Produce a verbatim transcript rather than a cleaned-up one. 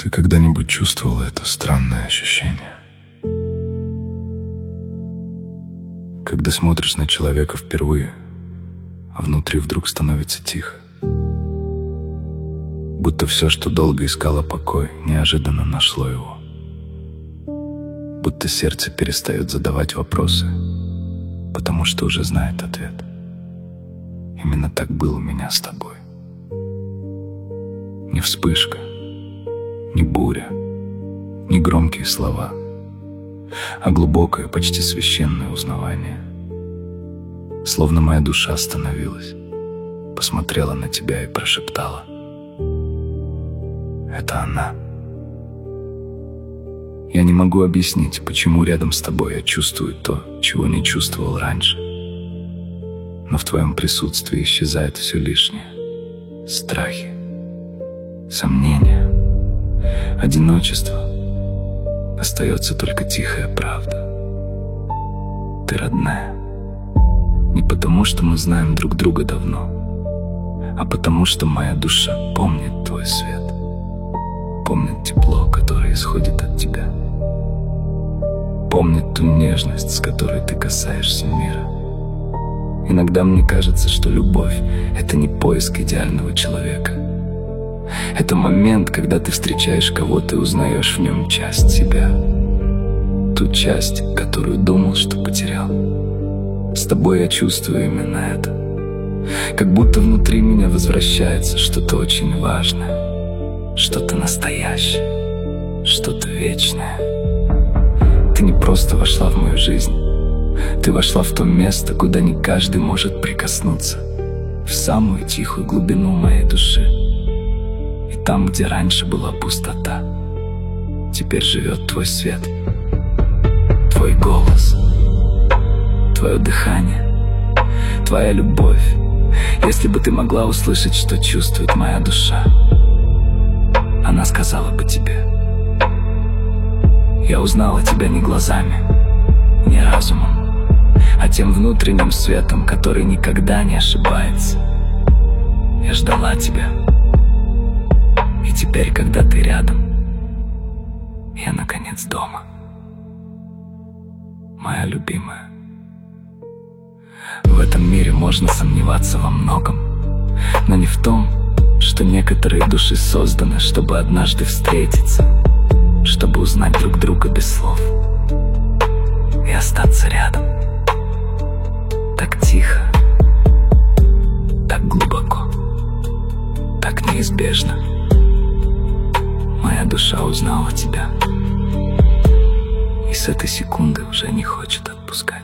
Ты когда-нибудь чувствовал это странное ощущение? Когда смотришь на человека впервые, а внутри вдруг становится тихо. Будто все, что долго искало покой, неожиданно нашло его. Будто сердце перестает задавать вопросы, потому что уже знает ответ. Именно так было у меня с тобой. Не вспышка, не буря, не громкие слова, а глубокое, почти священное узнавание. Словно моя душа остановилась, посмотрела на тебя и прошептала: это она. Я не могу объяснить, почему рядом с тобой я чувствую то, чего не чувствовал раньше. Но в твоем присутствии исчезает все лишнее. Страхи, сомнения, одиночество. Остается только тихая правда. Ты родная. Не потому, что мы знаем друг друга давно, а потому, что моя душа помнит твой свет. Помнит тепло, которое исходит от тебя. Помнит ту нежность, с которой ты касаешься мира. Иногда мне кажется, что любовь — это не поиск идеального человека. Это момент, когда ты встречаешь кого-то и узнаешь в нем часть себя. Ту часть, которую думал, что потерял. С тобой я чувствую именно это. Как будто внутри меня возвращается что-то очень важное, что-то настоящее, что-то вечное. Ты не просто вошла в мою жизнь. Ты вошла в то место, куда не каждый может прикоснуться. В самую тихую глубину моей души. И там, где раньше была пустота, теперь живет твой свет. Твой голос, твое дыхание, твоя любовь. Если бы ты могла услышать, что чувствует моя душа, она сказала бы тебе: я узнала тебя не глазами, не разумом, а тем внутренним светом, который никогда не ошибается. Я ждала тебя, и теперь, когда ты рядом, я наконец дома. Моя любимая. В этом мире можно сомневаться во многом, но не в том, что некоторые души созданы, чтобы однажды встретиться, чтобы узнать друг друга без слов и остаться рядом. Так тихо, так глубоко, так неизбежно. Моя душа узнала тебя, и с этой секунды уже не хочет отпускать.